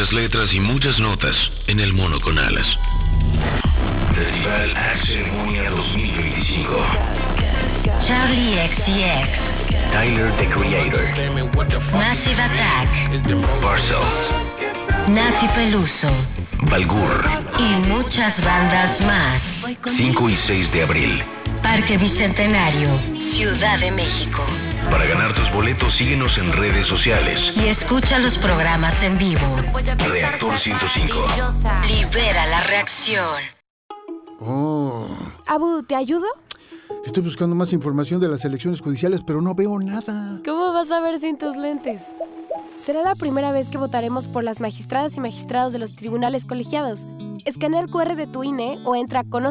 muchas letras y muchas notas en El Mono con Alas. Festival Axe Ceremonia 2025. Charlie XCX, Tyler, the Creator. Massive Attack, Parcels. Nafi Peluso Balgur. y muchas bandas más. 5 y 6 de abril. Parque Bicentenario, Ciudad de México. Para ganar tus boletos, síguenos en redes sociales. Y escucha los programas en vivo. Reactor 105. Libera la reacción. Abu, ¿te ayudo? Estoy buscando más información de las elecciones judiciales, pero no veo nada. ¿Cómo vas a ver sin tus lentes? Será la primera vez que votaremos por las magistradas y magistrados de los tribunales colegiados. Escanea el QR de tu INE o entra a